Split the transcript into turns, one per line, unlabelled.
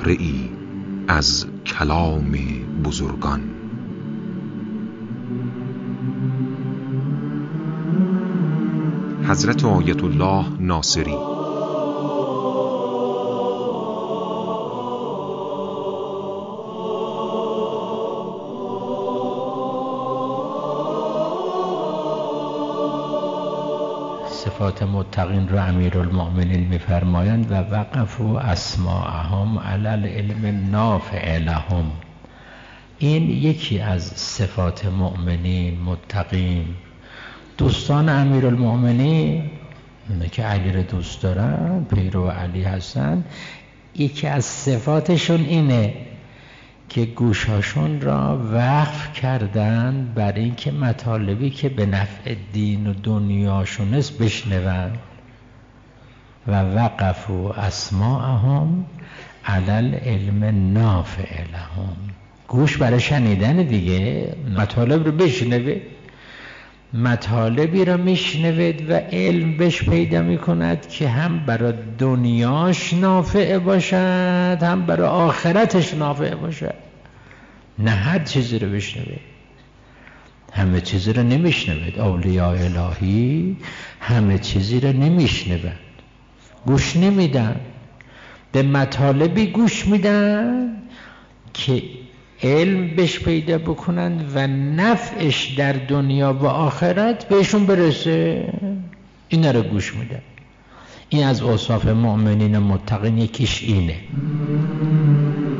بهره ای از کلام بزرگان. حضرت آیت الله ناصری.
صفات متقین رو امیرالمؤمنین میفرمایند و وقفوا اسماءهم علی العلم النافع لهم. این یکی از صفات مؤمنین متقین. دوستان امیرالمؤمنین، اونه که علی رو دوست دارن، پیرو علی هستن، یکی از صفاتشون اینه که گوشاشون را وقف کردن بر این که مطالبی که به نفع دین و دنیاشون است بشنون. و وقفوا اسماءهم علی العلم النافع لهم. گوش برای شنیدن دیگه، مطالب رو بشنوه، مطالبی را میشنوید و علم بهش پیدا میکند که هم برای دنیاش نافع باشد هم برای آخرتش نافع باشد. نه هر چیزی رو بشنوید، همه چیزی رو نمیشنوید. اولیاء الهی همه چیزی رو نمیشنوند، گوش نمیدن، به مطالبی گوش میدن که علم بهش پیدا بکنن و نفعش در دنیا و آخرت بهشون برسه. اینا رو گوش میدن. این از اوصاف مؤمنین متقین یکیش اینه.